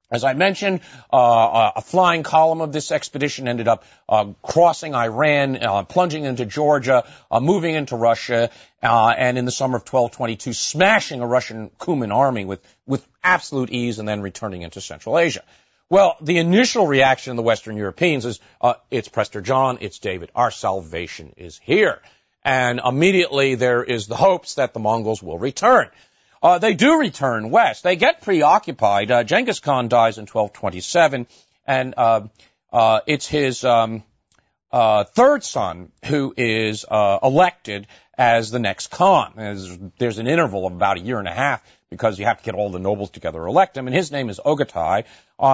As I mentioned, a flying column of this expedition ended up crossing Iran, plunging into Georgia, moving into Russia, and in the summer of 1222, smashing a Russian Cuman army with absolute ease, and then returning into Central Asia. Well, the initial reaction of the Western Europeans is, it's Prester John, it's David, our salvation is here. And immediately there is the hopes that the Mongols will return. They do return west. They get preoccupied. Genghis Khan dies in 1227, and it's his third son who is elected as the next Khan. There's an interval of about a year and a half because you have to get all the nobles together to elect him, and his name is Ogatai.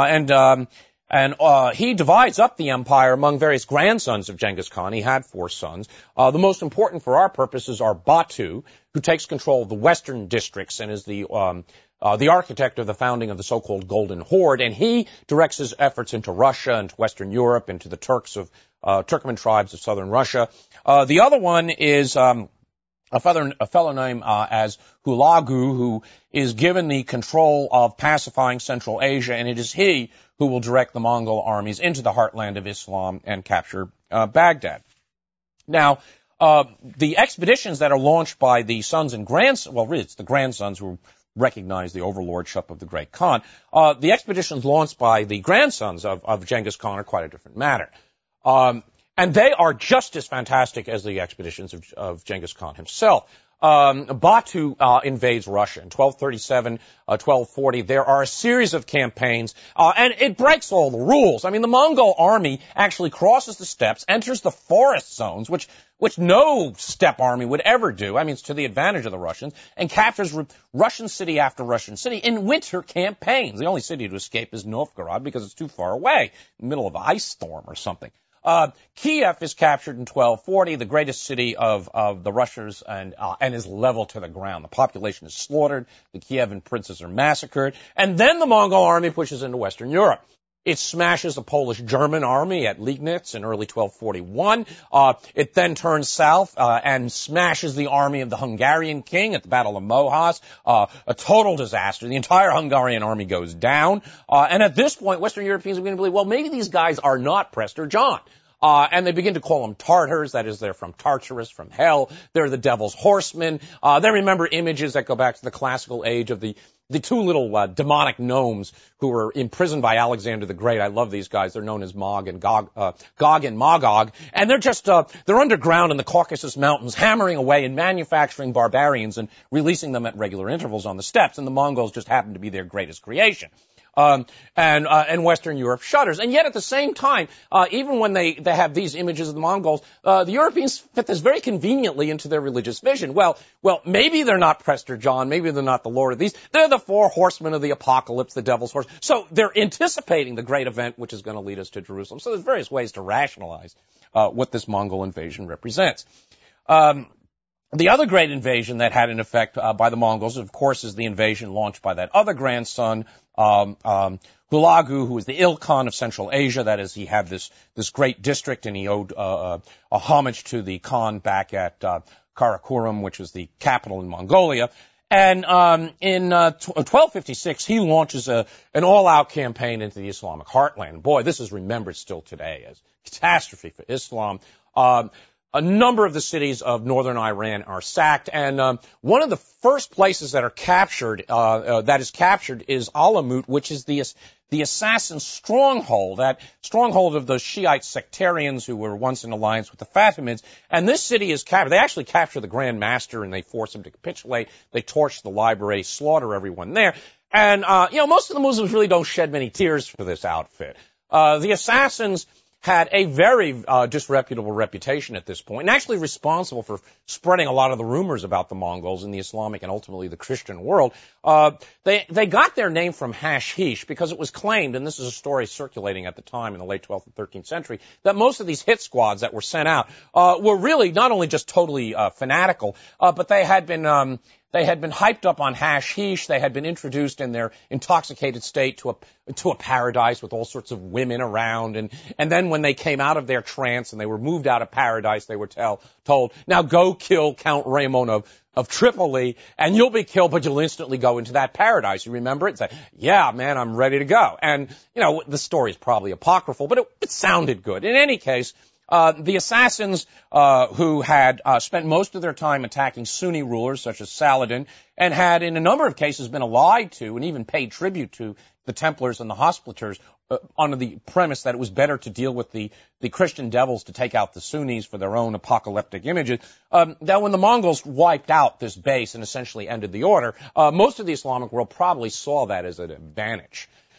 And he divides up the empire among various grandsons of Genghis Khan. He had 4 sons. The most important for our purposes are Batu, who takes control of the western districts and is the architect of the founding of the so-called Golden Horde, and he directs his efforts into Russia, into Western Europe, into the Turkmen tribes of southern Russia. The other one is a fellow named as Hulagu, who is given the control of pacifying Central Asia, and it is he who will direct the Mongol armies into the heartland of Islam and capture Baghdad. Now, the expeditions that are launched by the sons and grandsons, well, really, it's the grandsons who recognize the overlordship of the great Khan. The expeditions launched by the grandsons of Genghis Khan are quite a different matter. And they are just as fantastic as the expeditions of Genghis Khan himself. Batu invades Russia in 1237, 1240. There are a series of campaigns, and it breaks all the rules. I mean, the Mongol army actually crosses the steppes, enters the forest zones, which no steppe army would ever do. I mean, it's to the advantage of the Russians, and captures Russian city after Russian city in winter campaigns. The only city to escape is Novgorod because it's too far away, in the middle of an ice storm or something. Kiev is captured in 1240, the greatest city of the Russians, and is leveled to the ground. The population is slaughtered. The Kievan princes are massacred. And then the Mongol army pushes into Western Europe. It smashes the Polish-German army at Liegnitz in early 1241. It then turns south and smashes the army of the Hungarian king at the Battle of Mohas. A total disaster. The entire Hungarian army goes down. And at this point, Western Europeans are beginning to believe, well, maybe these guys are not Prester John. And they begin to call them Tartars. That is, they're from Tartarus, from hell. They're the devil's horsemen. They remember images that go back to the classical age of the 2 little demonic gnomes who were imprisoned by Alexander the Great. I love these guys. They're known as Gog and Magog. And they're just, they're underground in the Caucasus Mountains, hammering away and manufacturing barbarians and releasing them at regular intervals on the steppes. And the Mongols just happen to be their greatest creation. And Western Europe shudders. And yet at the same time, even when they have these images of the Mongols, the Europeans fit this very conveniently into their religious vision. Well, maybe they're not Prester John, maybe they're not the Lord of these. They're the 4 horsemen of the apocalypse, the devil's horse. So they're anticipating the great event which is going to lead us to Jerusalem. So there's various ways to rationalize what this Mongol invasion represents. The other great invasion that had an effect by the Mongols, of course, is the invasion launched by that other grandson, Hulagu, who was the Ilkhan of Central Asia. That is, he had this great district, and he owed a homage to the Khan back at Karakorum, which was the capital in Mongolia. And in 1256, he launches an all-out campaign into the Islamic heartland. Boy, this is remembered still today as catastrophe for Islam. A number of the cities of northern Iran are sacked, and one of the first places that are captured, is Alamut, which is the assassin stronghold, that stronghold of those Shiite sectarians who were once in alliance with the Fatimids. And this city is captured. They actually capture the Grand Master, and they force him to capitulate. They torch the library, slaughter everyone there. And most of the Muslims really don't shed many tears for this outfit. The assassins had a very disreputable reputation at this point, and actually responsible for spreading a lot of the rumors about the Mongols in the Islamic and ultimately the Christian world. They got their name from hashish because it was claimed, and this is a story circulating at the time in the late 12th and 13th century, that most of these hit squads that were sent out were really not only just totally fanatical, but they had been hyped up on hashish. They had been introduced in their intoxicated state to a paradise with all sorts of women around. And then when they came out of their trance and they were moved out of paradise, they were told, now go kill Count Raymond of Tripoli, and you'll be killed, but you'll instantly go into that paradise. You remember it? Say, yeah, man, I'm ready to go. And, the story is probably apocryphal, but it sounded good. In any case, the assassins who had spent most of their time attacking Sunni rulers such as Saladin and had in a number of cases been allied to and even paid tribute to the Templars and the Hospitallers under the premise that it was better to deal with the Christian devils to take out the Sunnis for their own apocalyptic images, that when the Mongols wiped out this base and essentially ended the order, most of the Islamic world probably saw that as an advantage.